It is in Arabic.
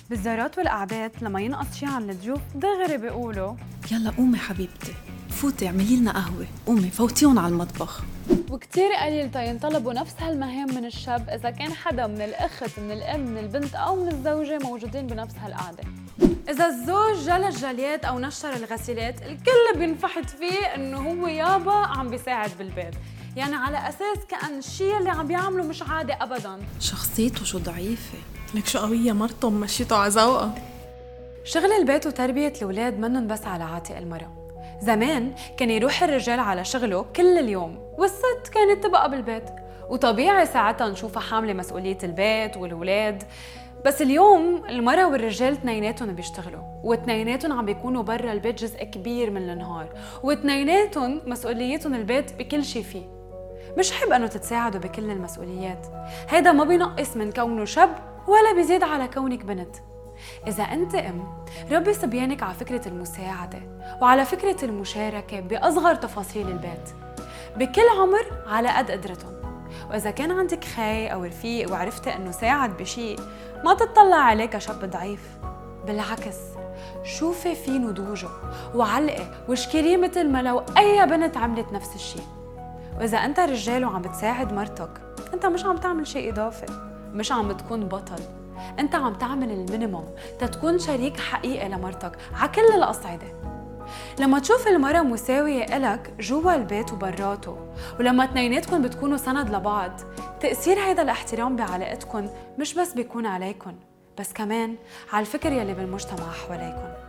بالزيارات والقعدات لما ينقص شي عن الضيوف دغري بيقولوا يلا قومي حبيبتي، فوتي اعملي لنا قهوة، قومي فوتيهم على المطبخ. وكتير قليل ينطلبوا نفس هالمهام من الشاب إذا كان حدا من الأخت من الأم من البنت أو من الزوجة موجودين بنفس هالقعدة. إذا الزوج جلى الجاليات أو نشر الغسيلات الكل بينفحت فيه إنه هو يابا عم بيساعد بالبيت، يعني على أساس كأن الشيء اللي عم بيعمله مش عادي أبداً. شخصيته شو ضعيفة، لك شو قوية مرته مشيته على ذوقها. شغل البيت وتربية الأولاد منن بس على عاتق المرأة. زمان كان يروح الرجال على شغله كل اليوم والست كانت تبقى بالبيت، وطبيعي ساعتها نشوفها حاملة مسؤولية البيت والأولاد. بس اليوم المرأة والرجال اثنيناتهم بيشتغلوا، واثنيناتهم عم بيكونوا برا البيت جزء كبير من النهار، واثنيناتهم مسؤوليتهم البيت بكل شي فيه. مش حب أنه تتساعدوا بكل المسؤوليات، هيدا ما بينقص من كونه شاب ولا بيزيد على كونك بنت. إذا أنت ربي صبيانك على فكرة المساعدة وعلى فكرة المشاركة بأصغر تفاصيل البيت، بكل عمر على قد قدرتهم. وإذا كان عندك خي أو رفيق وعرفتي أنه ساعد بشيء، ما تطلع عليه كشاب ضعيف، بالعكس شوفي في نضوجه وعلقي واشكريه مثل ما لو أي بنت عملت نفس الشيء. وإذا أنت رجال وعم بتساعد مرتك، أنت مش عم تعمل شيء إضافي، مش عم تكون بطل، أنت عم تعمل المينيموم تتكون شريك حقيقي لمرتك على كل الأصعدة. لما تشوف المرأة مساوية إلك جوا البيت وبراته، ولما اثنيناتكم بتكونوا سند لبعض، تأثير هيدا الاحترام بعلاقتكم مش بس بيكون عليكم، بس كمان على الفكر يلي بالمجتمع حواليكم.